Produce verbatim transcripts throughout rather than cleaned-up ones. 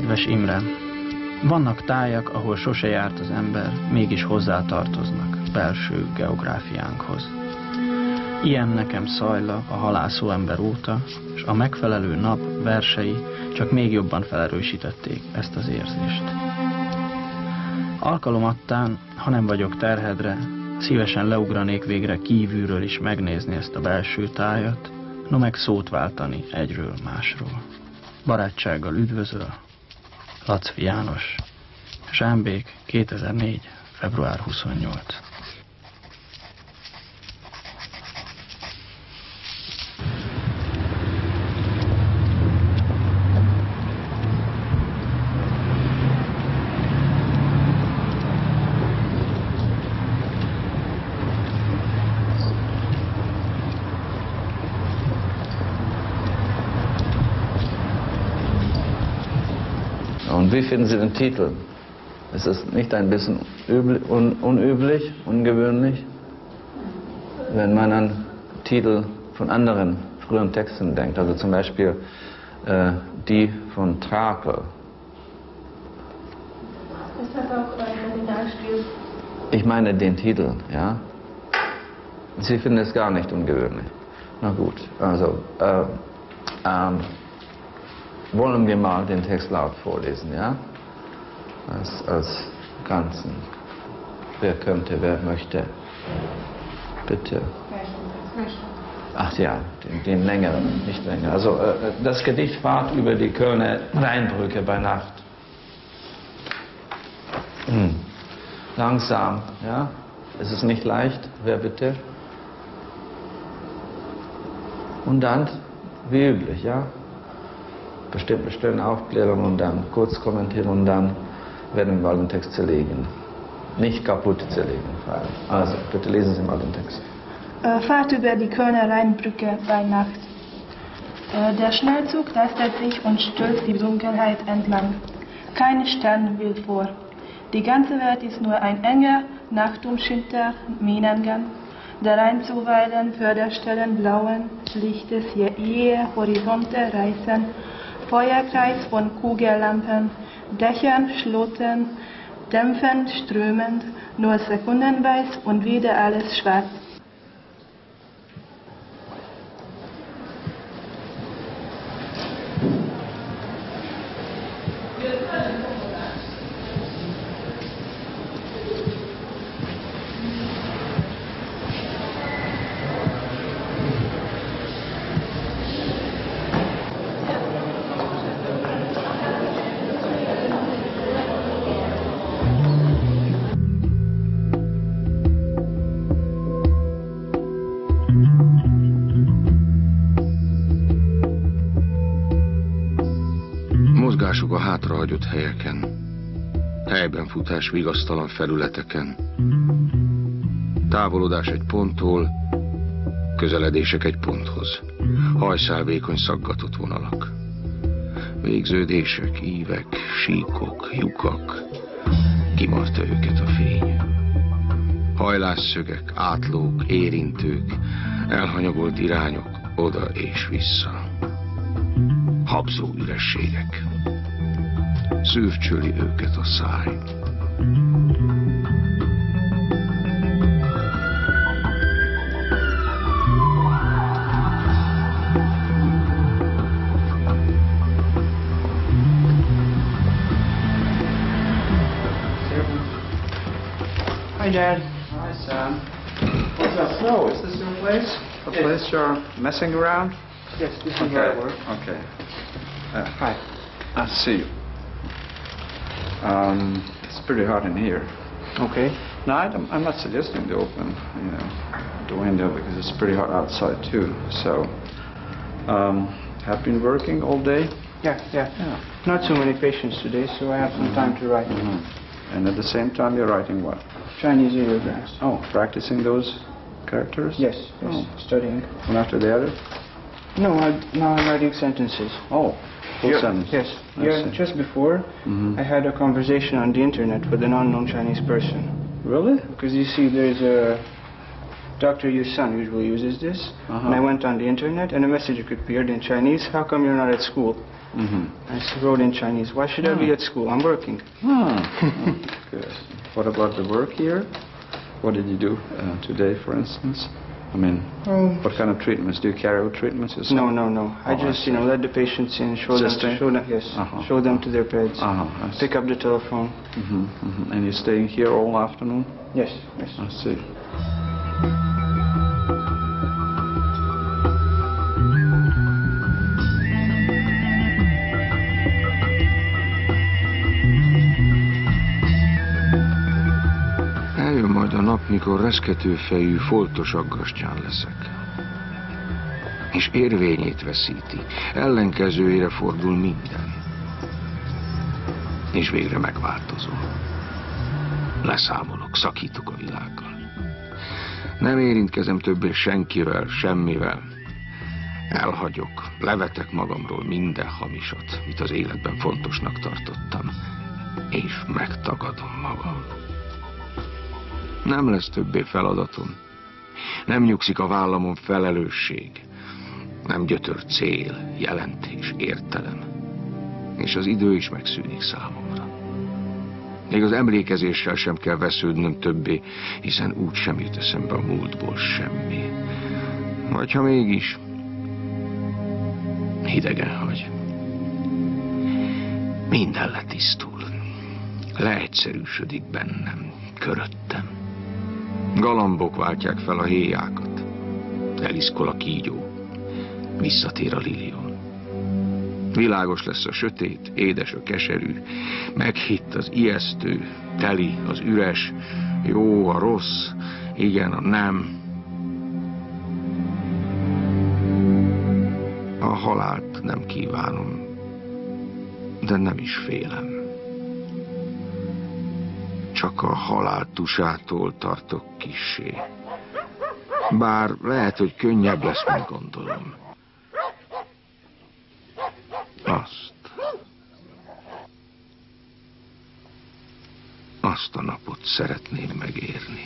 Kedves Imre, vannak tájak, ahol sose járt az ember, mégis hozzátartoznak belső geográfiánkhoz. Ilyen nekem Szajla a halászó ember óta, és a megfelelő nap versei csak még jobban felerősítették ezt az érzést. Alkalomattán, ha nem vagyok terhedre, szívesen leugranék végre kívülről is megnézni ezt a belső tájat, no meg szót váltani egyről másról. Barátsággal üdvözöl, Lacfi János, Zsámbék, kétezer-négy. február huszonnyolcadika. Und wie finden Sie den Titel? Ist es nicht ein bisschen un unüblich, ungewöhnlich, wenn man an Titel von anderen früheren Texten denkt? Also zum Beispiel äh, die von Trakel. Es hat auch ein Originalspiel. Ich meine den Titel, ja? Sie finden es gar nicht ungewöhnlich. Na gut, also äh, ähm, wollen wir mal den Text laut vorlesen, ja? Als, als Ganzen. Wer könnte, wer möchte? Bitte. Ach ja, den, den längeren, nicht länger. Also äh, das Gedicht fahrt über die Kölner Rheinbrücke bei Nacht. Hm. Langsam, ja? Es ist nicht leicht. Wer bitte? Und dann, wie üblich, ja? Bestimmte Stellen aufklären und dann kurz kommentieren und dann werden wir mal den Text zerlegen. Nicht kaputt zerlegen, freilich. Also, bitte lesen Sie mal den Text. Äh, Fahrt über die Kölner Rheinbrücke bei Nacht. Äh, der Schnellzug tastet sich und stößt die Dunkelheit entlang. Kein Stern will vor. Die ganze Welt ist nur ein enger, nachtumschinter Minengang, der Rhein zuweilen Förderstellen blauen Lichtes je jähe Horizonte reißen, Feuerkreis von Kugellampen, Dächern, Schloten, dämpfend, strömend, nur sekundenweise und wieder alles schwarz. Mozgások a hátrahagyott helyeken, helyben futás vigasztalan felületeken, távolodás egy ponttól, közeledések egy ponthoz, hajszálvékony szaggatott vonalak, végződések, ívek, síkok, lyukak, kimarta őket a fény. Hajlásszögek, átlók, érintők, elhanyagolt irányok oda és vissza. Habzó ürességek. Szürcsöli őket a száj. Hi, Dad. Hi, Sam. What's up? No, is this your place? The yes. place you're messing around? Yes, this is okay. where I work. Okay. Uh, hi. I see you. Um, it's pretty hot in here. Okay. No, I'm, I'm not suggesting to open, you know, the window because it's pretty hot outside too. So, um, have been working all day? Yeah, yeah, Yeah. Not so many patients today, so I have some time to write. Mm-hmm. And at the same time, you're writing what? Chinese ideograms. Oh, practicing those characters? Yes, yes. Oh. Studying. One after the other? No, I, now I'm writing sentences. Oh, full Yeah, sentence. Yes. I Yeah, see. just before, Mhm. I had a conversation on the internet with an unknown Chinese person. Really? Because you see, there's a Doctor Yu's son usually uses this. Uh-huh. And I went on the internet and a message appeared in Chinese. How come you're not at school? Mm-hmm. I wrote in Chinese, why should I be at school? I'm working. Ah, good. What about the work here? What did you do uh, today, for instance? I mean, Um, what kind of treatments? Do you carry out treatments yourself? No, no, no. I Oh, I just, you see. know, let the patients in, show them, Just stay? show them, yes, Uh-huh. show them to their beds, Uh-huh, I see. pick up the telephone. Mm-hmm, mm-hmm. And you're staying here all afternoon? Yes, yes. I see. Eljön majd a nap, mikor reszketőfejű, foltos aggastyán leszek. És érvényét veszíti, ellenkezőjére fordul minden. És végre megváltozom. Leszámolok, szakítok a világgal. Nem érintkezem többé senkivel, semmivel. Elhagyok, levetek magamról minden hamisat, mit az életben fontosnak tartottam. És megtagadom magam. Nem lesz többé feladatom. Nem nyugszik a vállamon felelősség. Nem gyötör cél, jelentés, értelem. És az idő is megszűnik számomra. Még az emlékezéssel sem kell vesződnöm többé, hiszen úgy sem jut eszembe a múltból semmi. Vagy ha mégis, hidegen hagy. Minden letisztul. Leegyszerűsödik bennem, köröttem. Galambok váltják fel a héjákat. Eliszkol a kígyó. Visszatér a lilion. Világos lesz a sötét, édes a keserű, meghitt az ijesztő, teli az üres, jó a rossz, igen a nem. A halált nem kívánom, de nem is félem. Csak a halál tusától tartok kissé. Bár lehet, hogy könnyebb lesz, mint gondolom. Azt. Azt a napot szeretném megérni.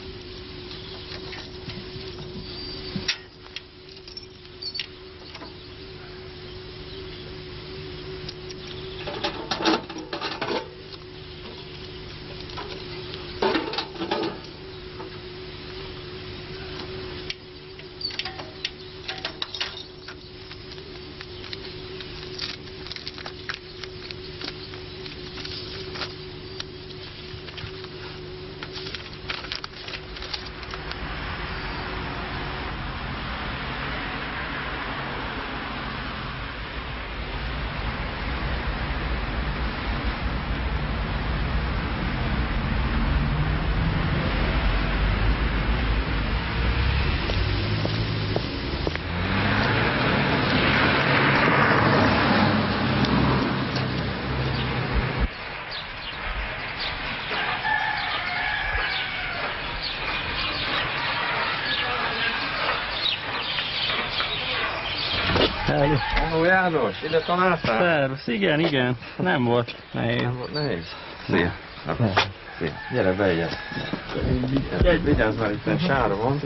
Hello. Ó, János, ide találtál? Szervusz, igen, igen. Nem volt nehéz. Nem volt nehéz. Szia. Szia. Gyere, beegyed. Vigyázz már, itt egy sára van.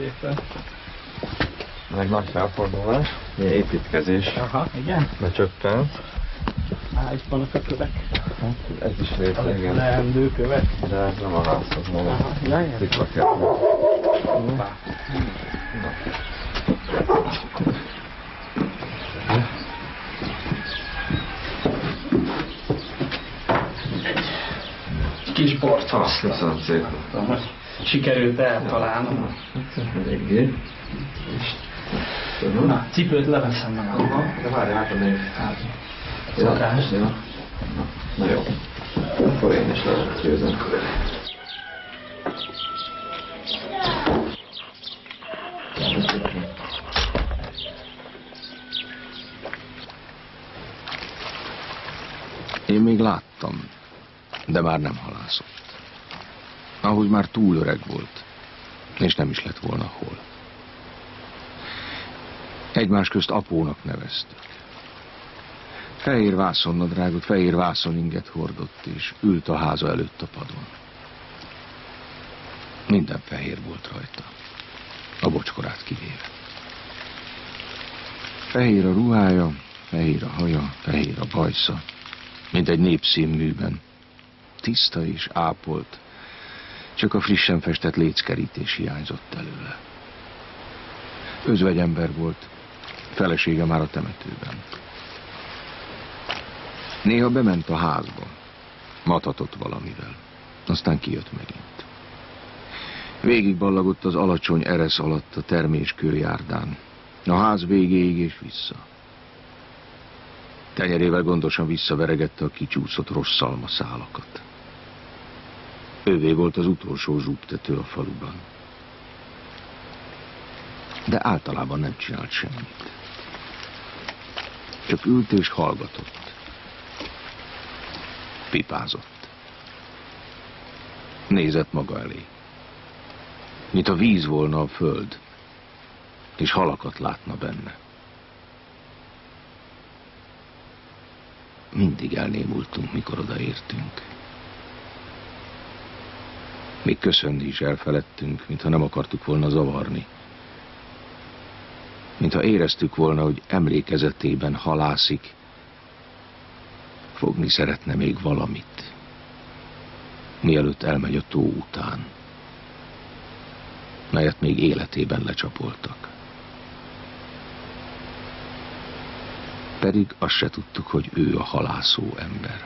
Meg nagy felfordulás. Ilyen építkezés. Aha, igen. Becsöppen. Á, itt vannak a kövek. Ez is része, igen. Leendő kövek. De ez nem a házhoz maga. Aha, jaj. Szikla kell. Kis bort Ah, köszönöm szépen. sikerült eltalálnom. Eléggé. Na, cipőt leveszem magammal. De várj, átadnék. Szokás. Ja. Na, na jó. Akkor én is levetkőzöm. Én még láttam, de már nem halászott. Ahogy már túl öreg volt, és nem is lett volna hol. Egymás közt apónak neveztük. Fehér vászonnadrágot, fehér vászoninget hordott, és ült a háza előtt a padon. Minden fehér volt rajta. A bocskorát kivéve. Fehér a ruhája, fehér a haja, fehér a bajsza, mint egy népszínműben. Tiszta és ápolt, csak a frissen festett léckerítés hiányzott előle. Özvegyember volt, felesége már a temetőben. Néha bement a házba, matatott valamivel, aztán kijött megint. Végigballagott az alacsony eresz alatt a terméskőjárdán, a ház végéig és vissza. Tenyerével gondosan visszaveregette a kicsúszott rossz szalmaszálakat. Ővé volt az utolsó zsúptető a faluban. De általában nem csinált semmit. Csak ült és hallgatott. Pipázott. Nézett maga elé. Mint a víz volna a föld, és halakat látna benne. Mindig elnémultunk, mikor odaértünk. Még köszönni is elfeledtünk, mintha nem akartuk volna zavarni. Mintha éreztük volna, hogy emlékezetében halászik, fogni szeretne még valamit, mielőtt elmegy a tó után, melyet még életében lecsapoltak. Pedig azt se tudtuk, hogy ő a halászó ember.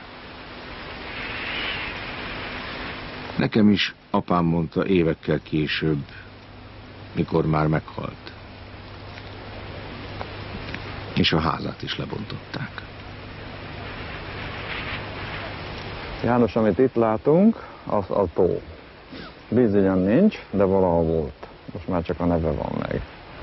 Nekem is apám mondta évekkel később, mikor már meghalt. És a házát is lebontották. János, amit itt látunk, az a tó. Víz ugyan nincs, de valahol volt. Most már csak a neve van meg.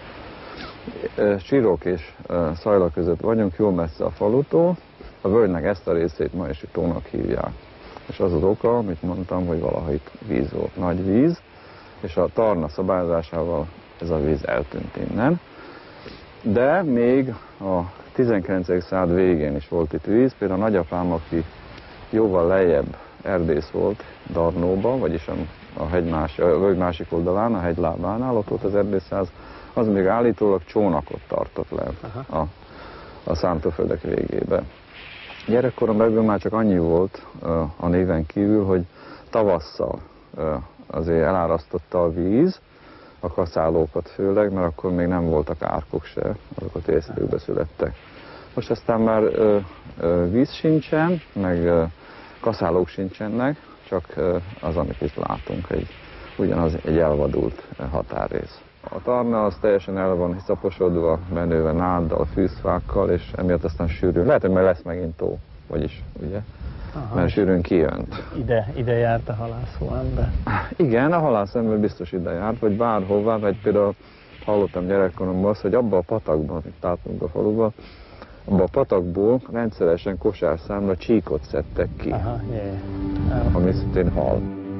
Csírók és Szajla között vagyunk, jó messze a falutól. A völgynek ezt a részét ma is tónak hívják. És az az oka, amit mondtam, hogy valaha itt víz volt, nagy víz, és a Tarna szabályozásával ez a víz eltűnt innen. De még a tizenkilencedik század végén is volt itt víz, például a nagyapám, aki jóval lejjebb erdész volt Darnóba, vagyis a, hegy más, a völgy másik oldalán, a hegylábánál, ott volt az erdészház, az még állítólag csónakot tartott le a, a szántóföldek végébe. Gyerekkorom belül már csak annyi volt a néven kívül, hogy tavasszal azért elárasztotta a víz, a kaszálókat főleg, mert akkor még nem voltak árkok se, azok a tésztőkbe születtek. Most aztán már ö, ö, víz sincsen, meg ö, kaszálók sincsenek, csak ö, az, amit itt látunk, egy, ugyanaz egy elvadult határrész. A Tarna az teljesen el van szaposodva, menőve náddal, fűszfákkal, és emiatt aztán sűrűn. Lehet, hogy majd lesz megint tó, vagyis, ugye? Aha. Mert sűrűn kijönt. Ide, ide járt a halászó ember? Igen, a halászó ember biztos ide járt, vagy bárhová, vagy például hallottam gyerekkoromban azt, hogy abban a patakban, amit látunk a faluban, abban a patakból rendszeresen kosárszámra csíkot szedtek ki. Aha, jé. Ami szintén hal.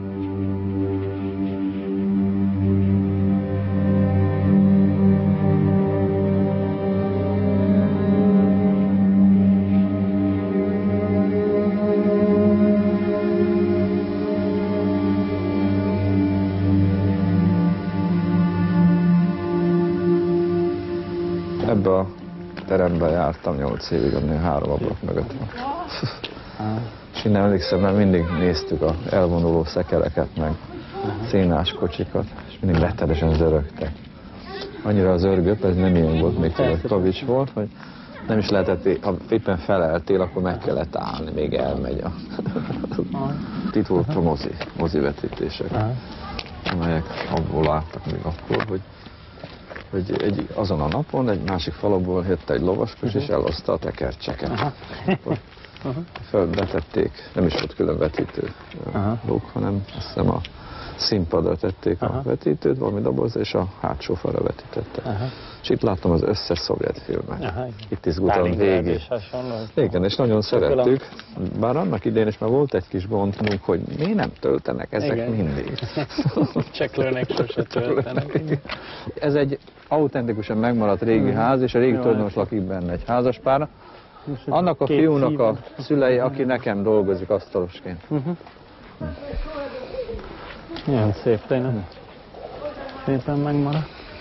Ebbe a teremben jártam nyolc évig, ami három ablak mögött van. És innen emlékszem, mert mindig néztük a elvonuló szekereket, meg szénás kocsikat, és mindig rettenesen zörögtek. Annyira zörgött, ez nem ilyen volt, még tényleg kavics volt, hogy nem is lehetett, ha éppen feleltél, akkor meg kellett állni, még elmegy a... Itt volt a mozi, mozivetítések, amelyek abból láttak még akkor, hogy hogy egy, azon a napon egy másik faluból jött egy lovaskocsi, és eloszta a tekercseket. Földbetették, nem is volt külön vetítő lók, hanem azt hiszem a színpadra tették Aha. a vetítőt, valami dobozra, és a hátsó falra vetítette. Aha. És itt láttam az összes szovjet filmet. Aha. Itt izgultam végig. Igen, és nagyon szerettük. Bár annak idején is már volt egy kis gondunk, hogy miért nem töltenek ezek Igen. mindig. Cseklőnek sose töltenek. Ez egy autentikusan megmaradt régi hmm. ház, és a régi tulajdonos lakik benne, egy házaspár. Annak a fiúnak a szülei, aki nekem dolgozik asztalosként. Uh-huh. Milyen szép tényleg. Szépen megmaradt.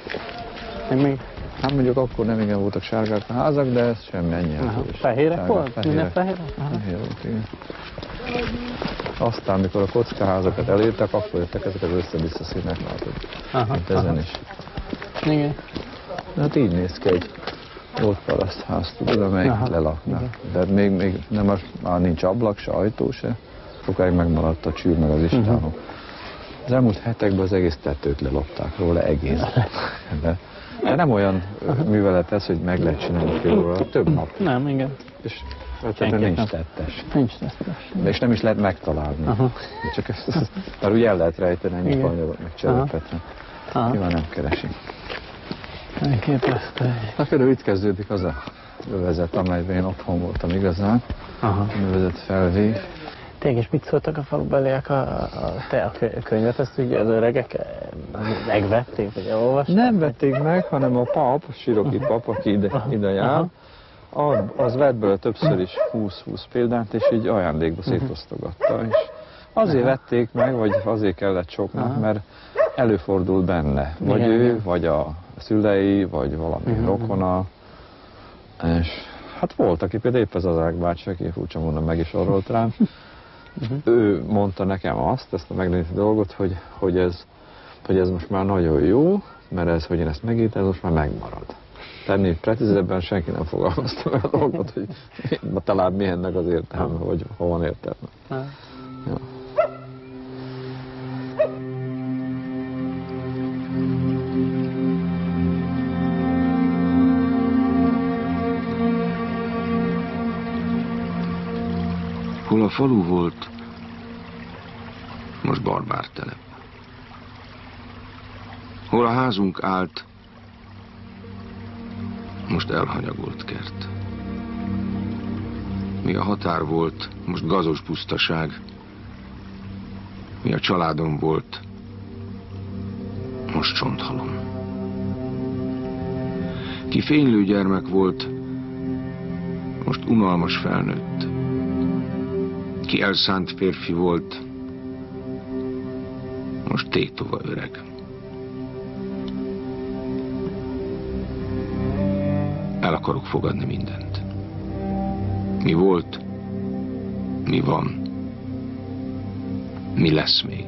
Még... Hát mondjuk akkor nem igen voltak sárgák a házak, de ez semmi ennyi. Fehérek volt? Minden fehérek? Fehér volt, igen. Aztán, mikor a kockaházakat elértek, akkor jöttek ezek az össze-vissza színek, látod. Aha, mint ezen is. Igen. Hát így néz ki egy ott parasztház, tudod, amelyik lelaknak. De még, még nem az, már nincs ablak, se ajtó, se. Sokáig megmaradt a csűr, meg az istáló. Uh-huh. Az elmúlt hetekben az egész tetőt lelopták róla, egész. De, de nem olyan uh-huh. művelet ez, hogy meg lehet csinálni félóra, több nap. Nem, igen. És tehát nincs nem. tettes. Nincs tettes. De és nem is lehet megtalálni. Uh-huh. Csak ezt, mert úgy el lehet rejteni ennyi fanyarot, meg cserepet. Uh-huh. Nyilván nem keresi. Elképesztő. Hát például itt kezdődik az a övezet, amelyben én otthon voltam igazán. Aha. Övezet felvé. Tényleg, és mit szóltak a falubeliek a, a, te a könyvet, ezt ugye az öregek megvették, vagy elolvasták? Nem vették meg, hanem a pap, a Siroki pap, aki ide, ide jár, az vett belőle többször is húsz-húsz példányt, és így ajándékba szétosztogatta. És azért vették meg, vagy azért kellett soknak, mert előfordul benne. Vagy igen, ő, igen. vagy a szülei, vagy valami uh-huh. rokona. És hát volt, aki például épp ez az Ágbácsi, aki furcsa mondom, meg is orrolt rám. Uh-huh. Ő mondta nekem azt, ezt a megnéző dolgot, hogy, hogy, ez, hogy ez most már nagyon jó, mert ez, hogy én ezt megírtam, ez most már megmarad. Tenni precízebben senki nem fogalmazta meg a dolgot, hogy talán mi ennek az értelme, vagy ha van értelme. Ja. Hol a falu volt, most barbártelep. Hol a házunk állt, most elhanyagolt kert. Mi a határ volt, most gazos pusztaság. Mi a családom volt, most csonthalom. Ki fénylő gyermek volt, most unalmas felnőtt. Ki elszánt férfi volt, most tétova öreg. El akarok fogadni mindent. Mi volt, mi van, mi lesz még.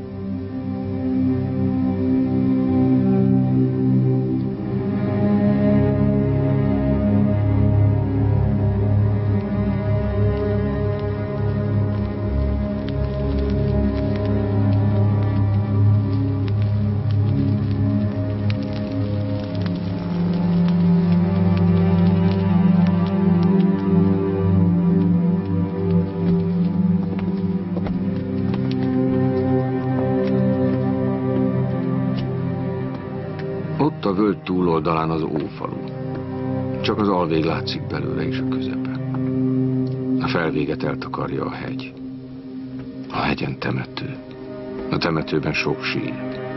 Ott a völgy túloldalán az ófalu. Csak az alvég látszik belőle és a közepe. A felvéget eltakarja a hegy. A hegyen temető. A temetőben sok sír.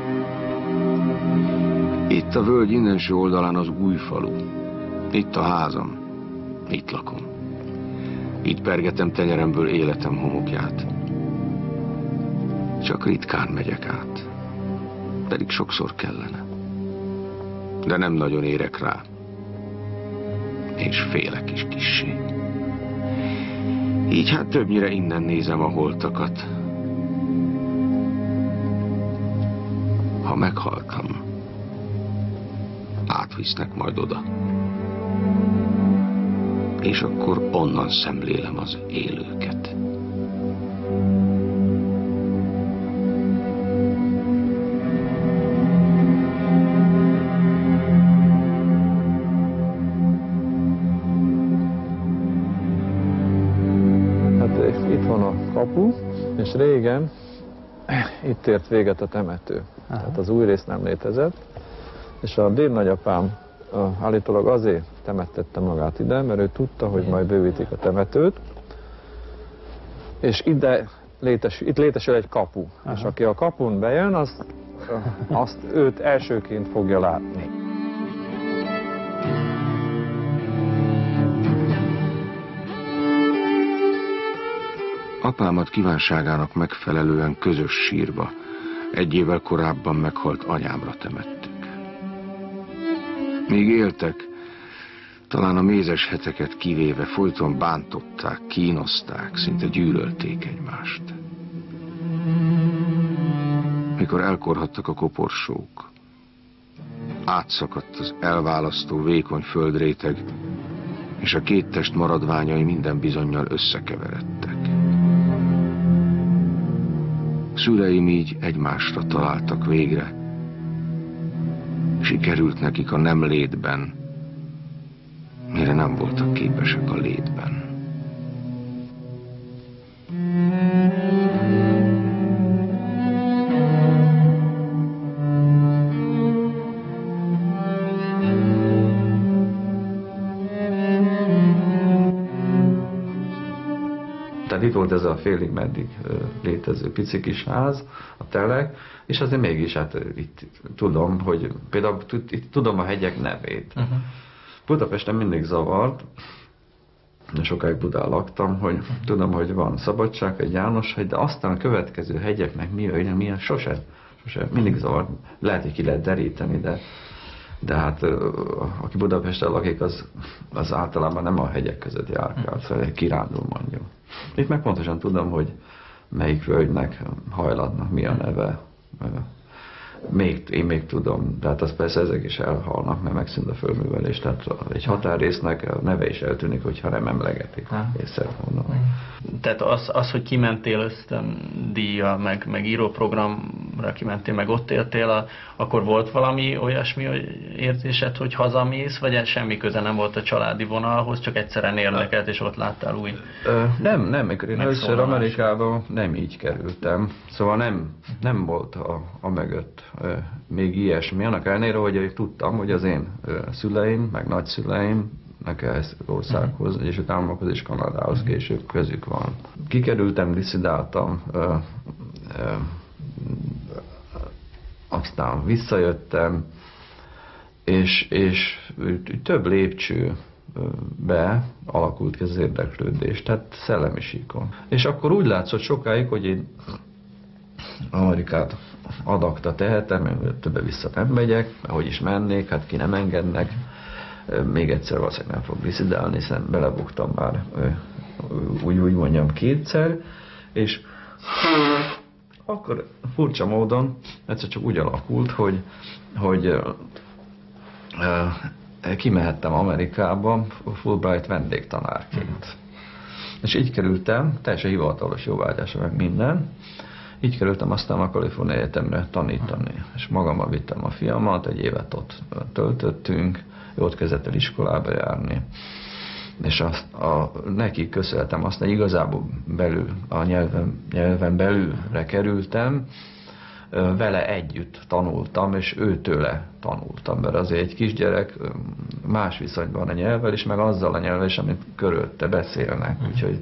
Itt a völgy innenső oldalán az új falu. Itt a házam. Itt lakom. Itt pergetem tenyeremből életem homokját. Csak ritkán megyek át. Pedig sokszor kellene. De nem nagyon érek rá. És félek is kissé. Így hát többnyire innen nézem a holtakat. Ha meghaltam, átvisznek majd oda. És akkor onnan szemlélem az élőket. Kapu, és régen itt ért véget a temető. Aha. Tehát az új rész nem létezett, és a dédnagyapám állítólag azért temettette magát ide, mert ő tudta, hogy majd bővítik a temetőt, és ide létes, itt létesül egy kapu, aha. és aki a kapun bejön, azt, azt őt elsőként fogja látni. Apámat kívánságának megfelelően közös sírba, egy évvel korábban meghalt anyámra temettük. Még éltek, talán a mézes heteket kivéve folyton bántották, kínozták, szinte gyűlölték egymást. Mikor elkorhattak a koporsók, átszakadt az elválasztó vékony földréteg, és a két test maradványai minden bizonnyal összekeveredtek. Szüleim így egymásra találtak végre. Sikerült nekik a nem létben, mire nem voltak képesek a létben. Tehát itt volt ez a félig meddig létező pici kis ház, a telek, és azért mégis hát itt tudom, hogy például itt tudom a hegyek nevét. Uh-huh. Budapesten mindig zavart, sokáig Budán laktam, hogy tudom, hogy van Szabadság, egy Jánoshegy, de aztán a következő hegyeknek mi a milyen, sose, sose, mindig zavart. Lehet, hogy ki lehet deríteni, de, de hát aki Budapesten lakik, az, az általában nem a hegyek között járkál, szóval kirándul mondjuk. Itt meg pontosan tudom, hogy melyik völgynek, hajlatnak mi a neve. Még, én még tudom, de hát az persze ezek is elhalnak, mert megszűnt a földművelés. Tehát egy határrésznek a neve is eltűnik, hogyha nem emlegetik. Észre mondom. Tehát az, az, hogy kimentél ösztöndíjjal, meg, meg íróprogramra kimentél, meg ott éltél, a, akkor volt valami olyasmi érzésed, hogy hazamész, vagy semmi köze nem volt a családi vonalhoz, csak egyszerűen érdekelt, és ott láttál új Ö, Nem, nem, mikor én először Amerikába nem így kerültem. Szóval nem, nem volt a, a mögött ö, még ilyesmi. Annak ellenére, hogy tudtam, hogy az én ö, szüleim, meg nagyszüleim ehhez országhoz, Egyesült Államokhoz és Kanadához később közük van. Kikerültem, diszidáltam, ö, ö, aztán visszajöttem, és, és több lépcsőbe alakult ki az érdeklődés, tehát szellemi síkon. És akkor úgy látszott sokáig, hogy én Amerikát adakta tehetem, többre vissza nem megyek, hogy is mennék, hát ki nem engednek. Még egyszer valószínűleg nem fog diszidálni, hiszen belebuktam már úgy, úgy mondjam kétszer, és akkor furcsa módon egyszer csak úgy alakult, hogy, hogy uh, kimehettem Amerikába Fulbright vendégtanárként. És így kerültem, teljesen hivatalos jóvágyása meg minden, így kerültem aztán a Kaliforniai Egyetemre tanítani. És magammal vittem a fiamat, egy évet ott töltöttünk, ott kezdett el iskolába járni. És azt a, neki köszönhetem azt, hogy igazából belül, a nyelven, nyelven belülre kerültem, vele együtt tanultam, és őtőle tanultam, mert azért egy kisgyerek más viszonyban a nyelvvel is, meg azzal a nyelvvel is, amit körülötte beszélnek. Úgyhogy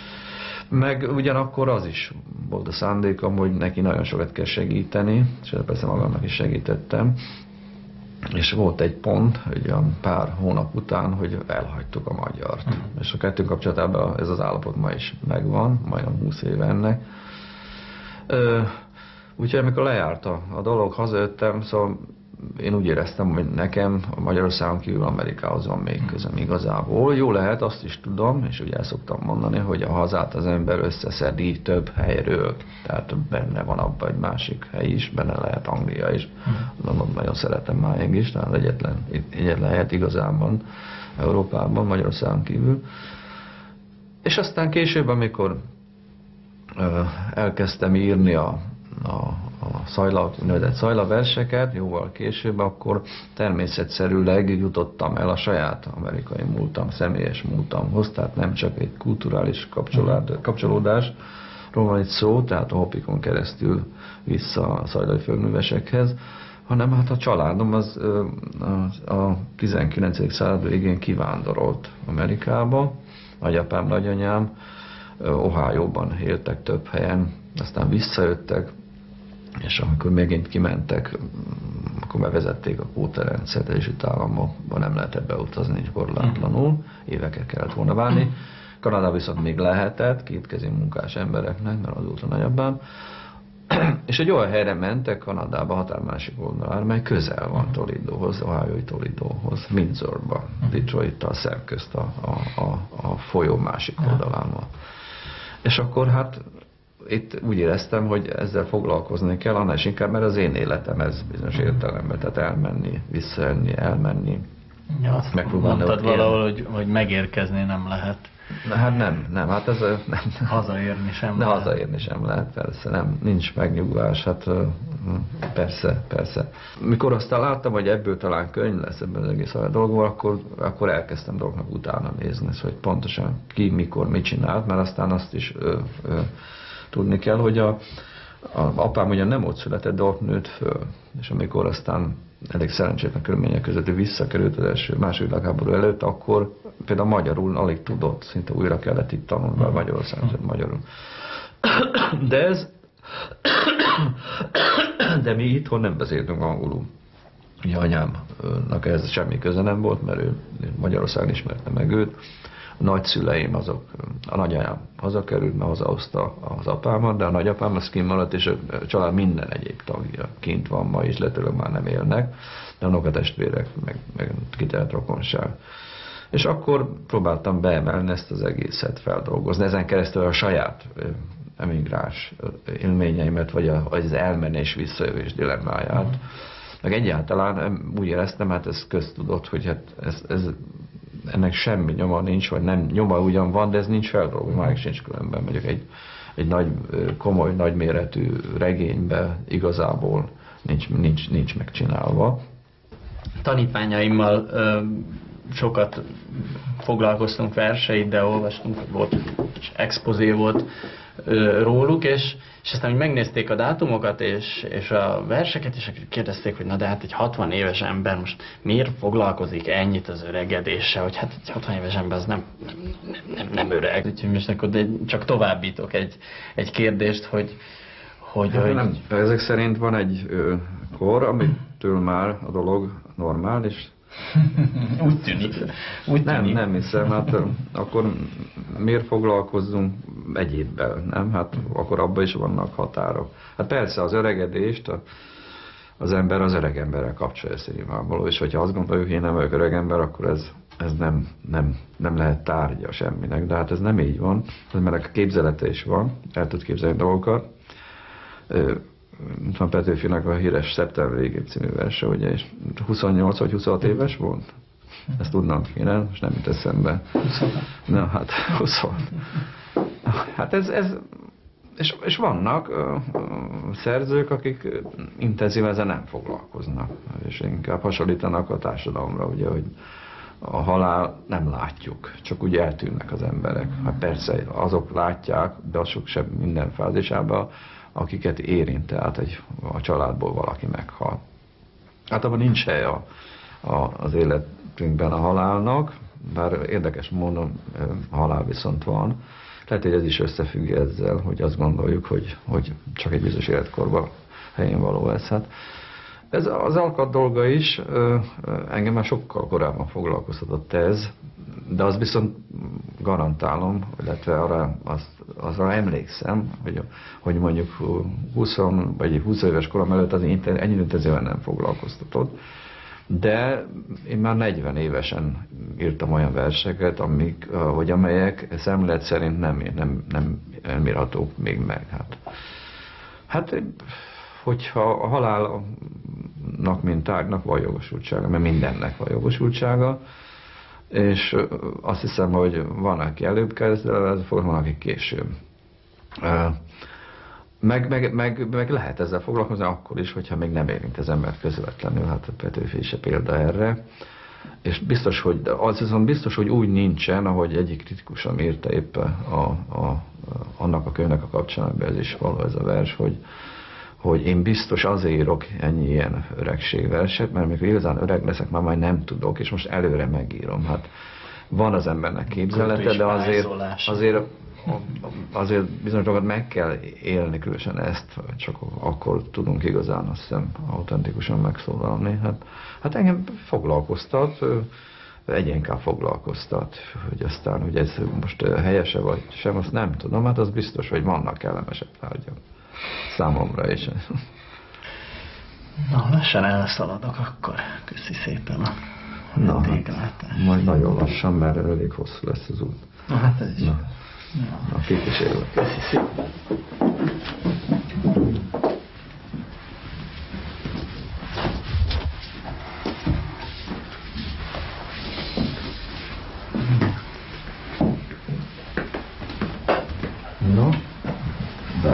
meg ugyanakkor az is volt a szándékom, hogy neki nagyon sokat kell segíteni, és persze magamnak is segítettem. És volt egy pont, hogy a pár hónap után, hogy elhagytuk a magyart. Uh-huh. És a kettőnk kapcsolatában ez az állapot ma is megvan, majdnem húsz éve ennek. Ö, úgyhogy amikor lejárt a, a dolog, hazajöttem, szóval én úgy éreztem, hogy nekem a Magyarországon kívül Amerikához van még közöm igazából. Jó lehet, azt is tudom, és ugye el szoktam mondani, hogy a hazát az ember összeszedi több helyről. Tehát benne van abban egy másik hely is, benne lehet Anglia is. Uh-huh. Nagyon szeretem máig is, tehát egyetlen, egyetlen helyet igazában Európában, Magyarországon kívül. És aztán később, amikor uh, elkezdtem írni a a, a szajla, úgynevezett szajlaverseket, jóval később, akkor természetszerűleg jutottam el a saját amerikai múltam, személyes múltamhoz, tehát nem csak egy kulturális kapcsolódásról van itt szó, tehát a Hopikon keresztül vissza a szajlai földművesekhez, hanem hát a családom az a, a tizenkilencedik század végén kivándorolt Amerikába, nagyapám, nagyanyám Ohio-ban éltek több helyen, aztán visszajöttek, és amikor megint kimentek, akkor bevezették a kvótarendszert, Egyesült Államokban nem lehetett beutazni korlátlanul, évekkel kellett volna várni. Kanadában viszont még lehetett, kétkezi munkás embereknek, mert azóta nagyobbán. És egy olyan helyre mentek Kanadába, határ másik oldalára, mely közel van Toledohoz, Ohio-i Toledohoz, Windsorba, Detroit-tal szemközt a, a, a, a folyó másik oldalán van. És akkor hát itt úgy éreztem, hogy ezzel foglalkozni kell, annál is inkább, mert az én életem ez bizonyos értelemben, tehát elmenni, visszajönni, elmenni. Ja, azt mondtad valahol, hogy, hogy megérkezni nem lehet. Na, hát nem, nem, hát ez nem. Hazaérni sem de lehet. hazaérni sem lehet, persze, nem, nincs megnyugvás, hát persze, persze. Mikor aztán láttam, hogy ebből talán könyv lesz ebben az egész dolgból, akkor, akkor elkezdtem dolgoknak utána nézni, hogy pontosan ki, mikor, mit csinált, mert aztán azt is ö, ö, tudni kell, hogy a, a apám ugye nem ott született, de ott nőtt föl, és amikor aztán elég szerencsétlen körülmények között visszakerült az első második világháború előtt, akkor például magyarul alig tudott, szinte újra kellett itt tanulni, a Magyarországon magyarul. De ez, de mi itthon nem beszéltünk angolul. Ugye anyámnak ez semmi köze nem volt, mert ő Magyarországon ismerte meg őt. A nagyszüleim azok, a nagyanyám hazakerült, mert hazahozta az apámat, de a nagyapám az kint maradt, és a család minden egyéb tagja kint van ma is, lehetőleg már nem élnek, de a unokatestvérek, meg, meg kitelt rokonság. És akkor próbáltam beemelni ezt az egészet, feldolgozni. Ezen keresztül a saját emigráns élményeimet, vagy az elmenés visszajövés dilemmáját. Meg egyáltalán úgy éreztem, hát ez köztudott, hogy hát ez, ez, ennek semmi nyoma nincs, vagy nem, nyoma ugyan van, de ez nincs feldolgozva, már sincs különben. Mondjuk egy, egy nagy, komoly, nagyméretű regénybe igazából nincs, nincs, nincs megcsinálva. Tanítványaimmal ö, sokat foglalkoztunk verseit, de olvastunk, volt expozé volt ö, róluk, és, és aztán, hogy megnézték a dátumokat és, és a verseket, és kérdezték, hogy na de hát egy hatvan éves ember most miért foglalkozik ennyit az öregedéssel, hogy hát egy hatvan éves ember az nem, nem, nem, nem öreg. Úgyhogy most akkor de csak továbbítok egy, egy kérdést, hogy hogy, hát hogy... Nem, ezek szerint van egy ö, kor, amitől már a dolog normális. Úgy tűnik. Úgy nem, tűnik. nem hiszem, hát akkor miért foglalkozzunk egyébbel, nem? Hát akkor abban is vannak határok. Hát persze az öregedést a, az ember az öreg emberrel kapcsolja nyilvánvaló, és hogyha azt gondoljuk, hogy én nem vagyok öreg ember, akkor ez, ez nem, nem, nem lehet tárgya semminek, de hát ez nem így van, mert a képzelete is van, el tud képzelni dolgokat. Itt van Petőfinek a híres Szeptember végén című verse, ugye, és huszonnyolc vagy huszonhat éves volt? Ezt tudnám kéne, most nem jut eszembe. Na hát, huszonhat. Hát ez, ez és, és vannak uh, uh, szerzők, akik intenzíven ezzel nem foglalkoznak, és inkább hasonlítanak a társadalomra, ugye, hogy a halál nem látjuk, csak úgy eltűnnek az emberek. Hát persze, azok látják, de az sok sem minden fázisában, akiket érint, tehát egy, a családból valaki meghal. Általában nincs hely a, a, az életünkben a halálnak, bár érdekes módon a halál viszont van. Lehet, hogy ez is összefügg ezzel, hogy azt gondoljuk, hogy, hogy csak egy bizonyos életkorban helyén való ez. Hát ez az alkat dolga is, engem már sokkal korábban foglalkoztatott ez, de az viszont garantálom, illetve arra, azt, azra emlékszem, hogy, hogy mondjuk húsz vagy húsz éves korom előtt az ennyi intenzíven nem foglalkoztatott, de én már negyven évesen írtam olyan verseket, amik, vagy amelyek szemlélet szerint nem, nem, nem elmérhatók még meg. Hát, hát hogyha a halálnak, mint tárgynak van jogosultsága, mert mindennek van jogosultsága, és azt hiszem, hogy van, aki előbb kezd el, van, aki később. Meg, meg, meg, meg lehet ezzel foglalkozni akkor is, hogyha még nem érint az embert közvetlenül, hát a Petőfi is a példa erre. És biztos, hogy, az viszont biztos, hogy úgy nincsen, ahogy egyik kritikusan írta éppen a, a, annak a könyvnek a kapcsolatban, ez is való ez a vers, hogy hogy én biztos azért írok ennyi ilyen öregségverset, mert amikor igazán öreg leszek, már majd nem tudok, és most előre megírom. Hát van az embernek képzelete, de azért, azért, azért bizonyos dolgokat meg kell élni, különösen ezt, csak akkor tudunk igazán, azt hiszem, autentikusan megszólalni. Hát, hát engem foglalkoztat, egyénként foglalkoztat, hogy aztán, hogy ez most helyese vagy sem, azt nem tudom, hát az biztos, hogy vannak kellemesebb tárgyak. Számomra is. Na, lassan elszaladok akkor. Köszi szépen a Na, vendéglátást. majd nagyon lassan, mert elég hosszú lesz az út. Na, hát ez is. Na, na kikísérlek. Köszi szépen. No, de.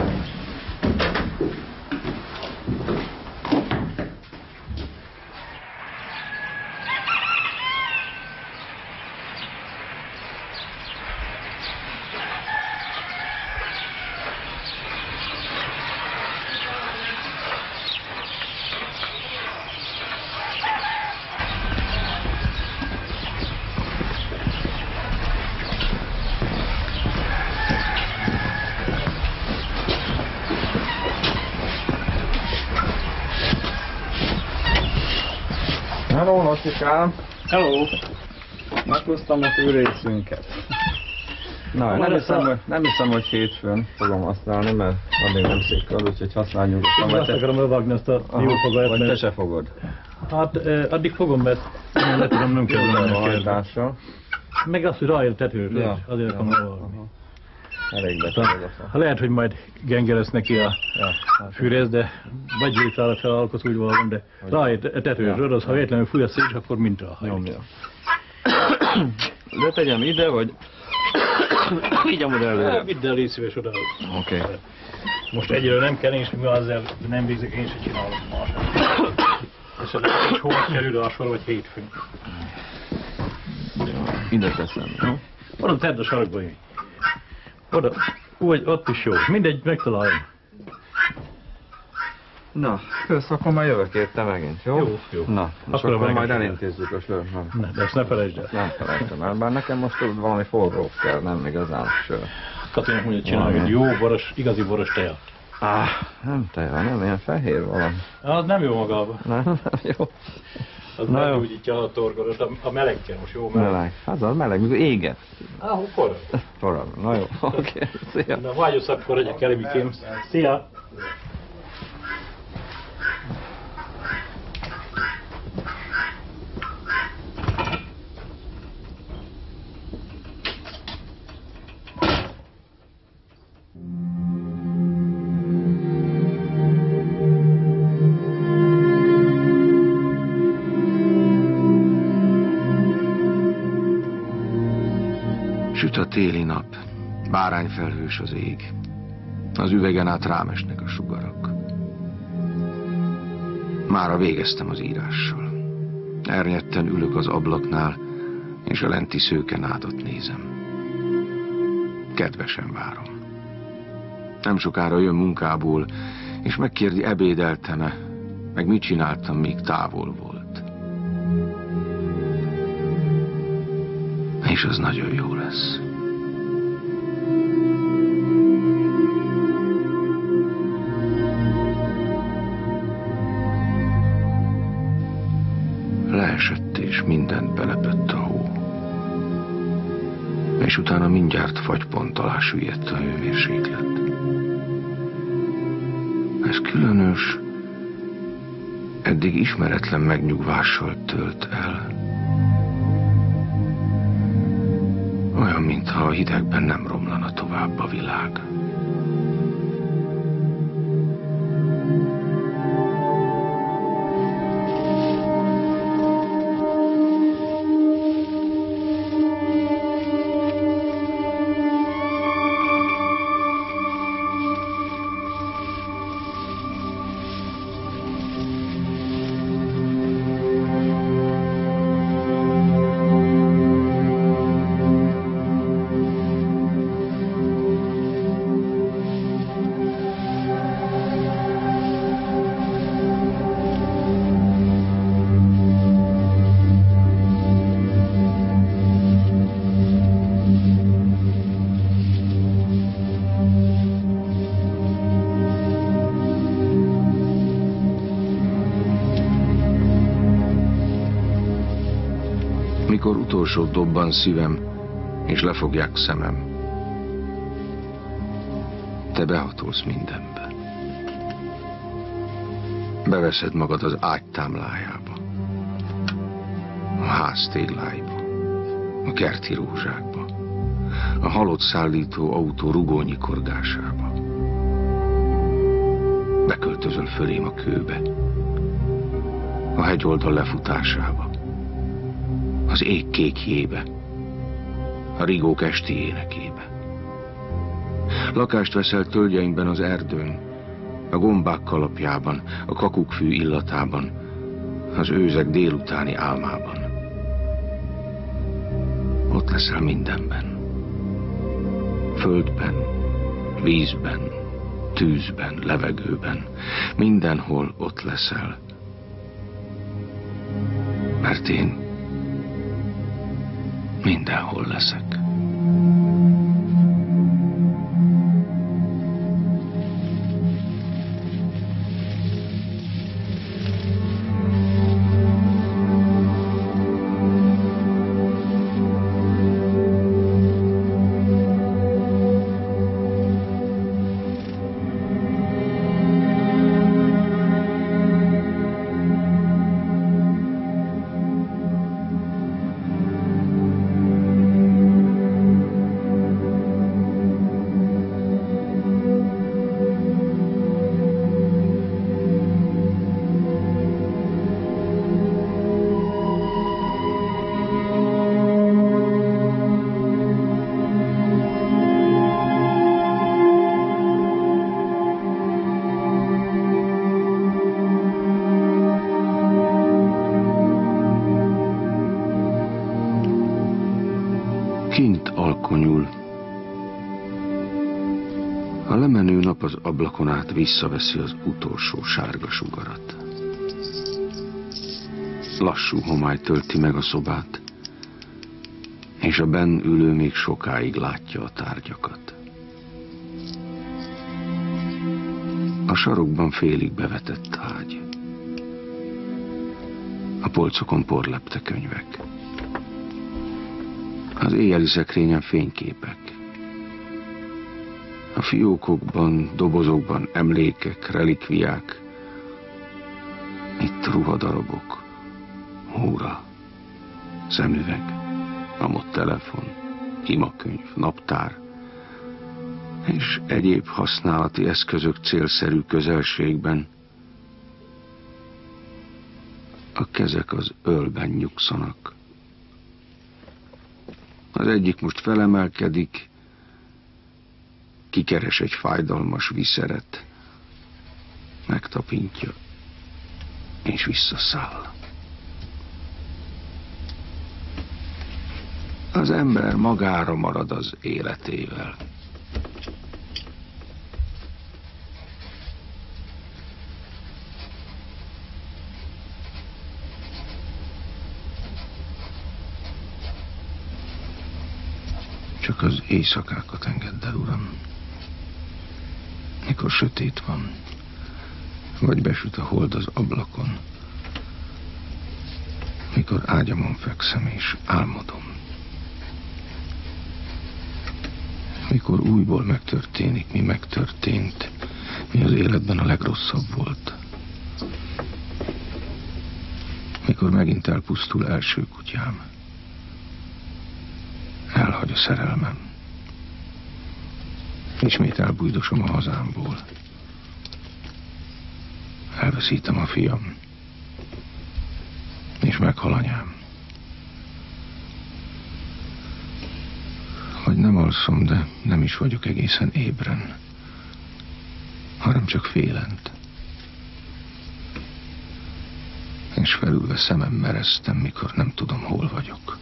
Hello, Lacikám! Hello! Meghoztam a főrészünket. Na, nem hiszem, hogy, nem hiszem, hogy hétfőn fogom használni, mert addig nem székkel, úgyhogy használj nyugodtan. Én azt akarom elvágni ezt a diófogát, vagy te mert... se fogod. Hát eh, addig fogom, mert én le tudom, nem kell a nem hajtással. Meg azt, hogy ráér tetőről, Ja, azért ja, akarom aha. elvágni. Elég beteg. Ha lehet, hogy majd gengeresz neki a fűrész, de vagy létszállak fel alkot, úgy valami, de ráér a tetőről, az ha véletlenül fúj a szél, akkor mint ráhajt. Nyomja. De tegyem ide, vagy vigyem oda előre. Vidd el, légy szíves oda. Oké. Okay. Most egyről nem kell, és mivel azzal nem végzek, én sem csinálok más. És lehet, hogy hol kerül a sor, vagy hétfőn. Ide teszem, jó? Oda tedd a sarokba, jöjj. Oda, úgy, ott is jó. Mindegy, megtalálom. Na, kösz, akkor majd jövök érte megint, jó? Jó, jó. Na, és Akkor akkor majd megesem. elintézzük a sört, nem? Ne, de ezt ne felejtsd el. Nem felejtem el, bár nekem most tudod, valami forró kell, nem igazán sör. Katinak mondja, csinálj egy jó boros, igazi boros tejat. Ah, nem teja, nem ilyen fehér valami. Az nem jó magában. Nem, nem jó. Az Na jó. meggyógyítja a torgodat, a, a meleg kell most, jó meleg. Meleg. Hát az meleg, mikor éget. Ah, akkor. Forrad. Na jó, oké, okay. Szia. Na vágyos akkor egyek Kerimikém. Szia! Süt a téli nap, bárányfelhős az ég. Az üvegen át rámesnek a sugarak. Mára végeztem az írással. Ernyetten ülök az ablaknál, és a lenti szőke nádat nézem. Kedvesen várom. Nem sokára jön munkából, és megkérdi, ebédeltem-e, meg mit csináltam, még távol volt. És az nagyon jó lesz. Leesett és mindent belepett a hó. És utána mindjárt fagypont alá süllyedt a hőmérséklet. Ez különös, eddig ismeretlen megnyugvással tölt el. Olyan, mintha a hidegben nem romlana tovább a világ. Mikor utolsó dobban szívem, és lefogják szemem, te behatolsz mindenbe. Beveszed magad az ágy támlájába, a ház tégláiba, a kerti rózsákba, a halott szállító autó rugónyi korgásába. Beköltözöl fölém a kőbe, a hegyoldal lefutásába, az ég kékjébe, a rigók esti énekébe. Lakást veszel tölgyeimben az erdőn, a gombák kalapjában, a kakukkfű illatában, az őzek délutáni álmában. Ott leszel mindenben. Földben, vízben, tűzben, levegőben. Mindenhol ott leszel. Mert én mindenhol leszek. Kint alkonyul. A lemenő nap az ablakon át visszaveszi az utolsó sárga sugarat. Lassú homály tölti meg a szobát, és a benn ülő még sokáig látja a tárgyakat. A sarokban félig bevetett ágy. A polcokon porlepte könyvek. Az éjjeli szekrényen fényképek. A fiókokban, dobozokban emlékek, relikviák. Itt ruhadarabok, óra, szemüveg, amott telefon, imakönyv, naptár, és egyéb használati eszközök célszerű közelségben. A kezek az ölben nyugszanak. Az egyik most felemelkedik, kikeres egy fájdalmas viszeret, megtapintja, és visszaszáll. Az ember magára marad az életével. Csak az éjszakákat engedd el, Uram. Mikor sötét van, vagy besüt a hold az ablakon, mikor ágyamon fekszem és álmodom, mikor újból megtörténik, mi megtörtént, mi az életben a legrosszabb volt, mikor megint elpusztul első kutyám, elhagy a szerelmem, ismét elbújdosom a hazámból, elveszítem a fiam, és meghal anyám. Vagy nem alszom, de nem is vagyok egészen ébren, hanem csak félent. És felülve szemem mereztem, mikor nem tudom, hol vagyok.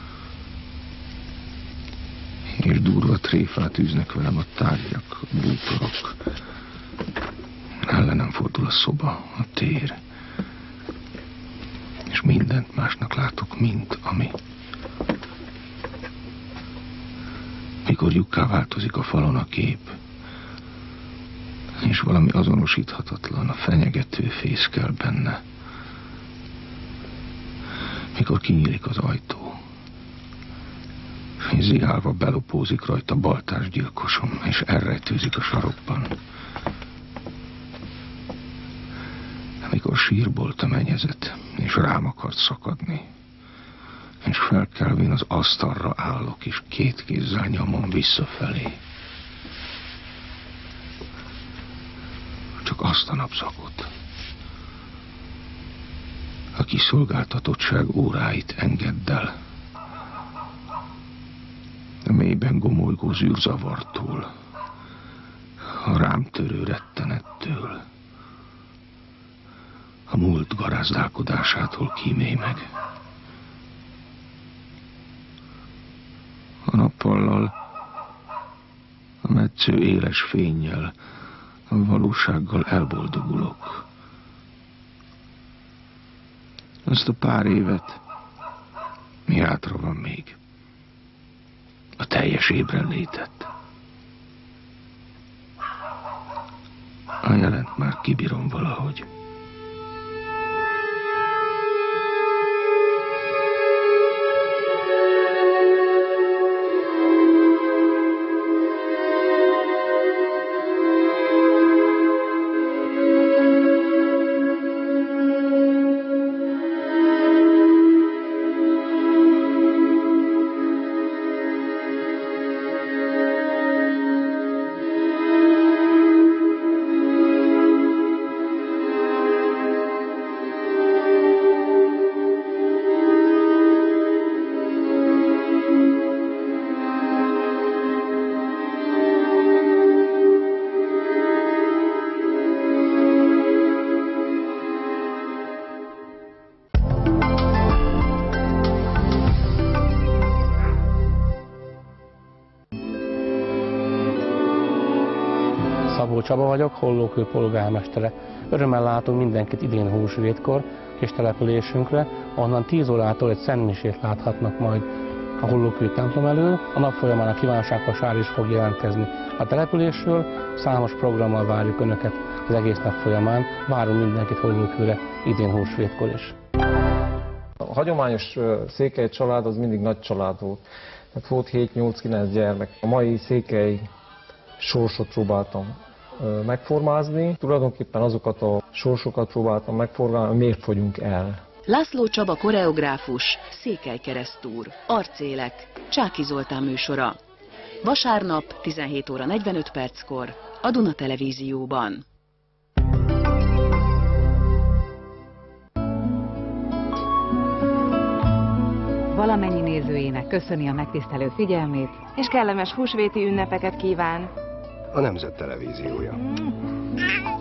És durva tréfát űznek velem a tárgyak, a bútorok. Ellenem fordul a szoba, a tér. És mindent másnak látok, mint ami. Mikor lyukká változik a falon a kép, és valami azonosíthatatlan, a fenyegető fészkel benne. Mikor kinyílik az ajtó, és ziálva belopózik rajta baltársgyilkosom, és elrejtőzik a sarokban. mikor sírból temenyezett, és rám akart szakadni. És felkelvén az asztalra állok, és két kézzel nyomom visszafelé. Csak azt a napszakot. A kiszolgáltatottság óráit engedd el. A mélyben gomolygó zűrzavartól, a rám törő rettenettől, a múlt garázdálkodásától kímélj meg. A nappallal, a metsző éles fénnyel, a valósággal elboldogulok. Azt a pár évet, mi hátra van még, a teljes ébrenlétet. A jelent már kibírom valahogy. Szabó Csaba vagyok, Hollókő polgármestere. Örömmel látunk mindenkit idén húsvétkor kis településünkre, onnan tíz órától egy szentmisét láthatnak majd a Hollókő templom elől. A nap folyamán a kívánságvasár is fog jelentkezni a településről. Számos programmal várjuk Önöket az egész nap folyamán. Várunk mindenkit Hollókőre idén húsvétkor is. A hagyományos székely család az mindig nagy család volt. Tehát volt hét-nyolc-kilenc gyermek. A mai székely sorsot próbáltam megformázni. Tulajdonképpen azokat a sorsokat próbáltam megformálni, miért fogyunk el. László Csaba koreográfus, Székely Keresztúr, Arcélek, Csáky Zoltán műsora. Vasárnap tizenhét óra negyvenöt perckor a Duna Televízióban. Valamennyi nézőjének köszöni a megtisztelő figyelmét, és kellemes húsvéti ünnepeket kíván! A Nemzet Televíziója.